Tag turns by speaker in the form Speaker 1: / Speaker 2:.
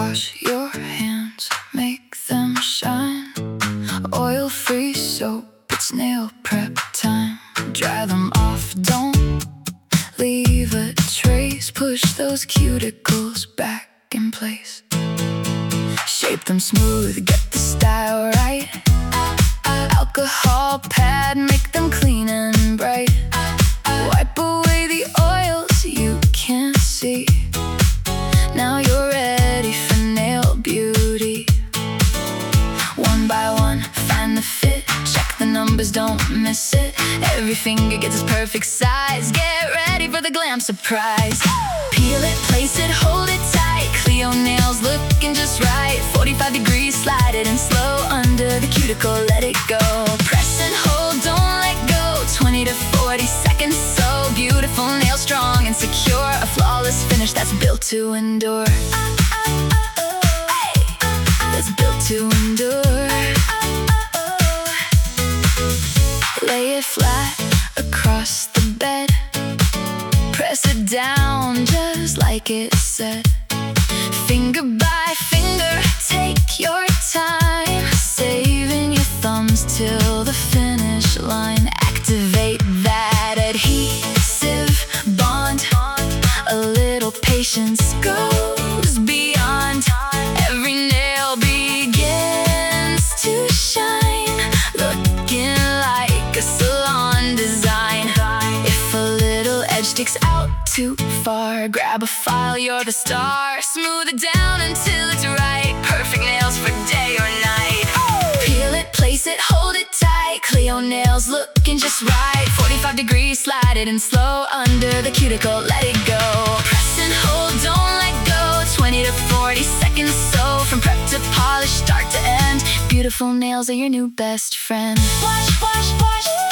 Speaker 1: Wash your hands, make them shine. Oil-free soap, it's nail prep time. Dry them off, don't leave a trace. Push those cuticles back in place. Shape them smooth, get the style right. Alcohol pad, make them clean and bright. Wipe away the oils you can't see. Now you're ready for nail beauty. One by one, find the fit. Check the numbers, don't miss it. Every finger gets its perfect size. Get ready for the glam surprise. Peel it, place it, hold it tight. Cleo nails looking just right. 45 degrees, slide it in slow. Under the cuticle, let it go. Press and hold, don't let go. 20 to 40 seconds, so beautiful. Nails strong and secure. A flawless finish that's built to endure. That's built to endure. Lay it flat across the bed. Press it down just like it said. Finger by finger, take your time. Saving your thumbs till the finish line. Activate that adhesive bond. A little patience goes beyond. Every nail begins to shine, looking like a salon design. If a little edge sticks out too far, grab a file, you're the star. Smooth it down until it's right. Perfect nails for day or night. Peel it, place it, hold it tight. Cleo nails looking just right. 45 degrees, slide it in slow. Under the cuticle, let it go. Press and hold, don't let go. 20 to 40 seconds, so from prep to polish, start to end. Beautiful nails are your new best friend. Wash, wash, wash.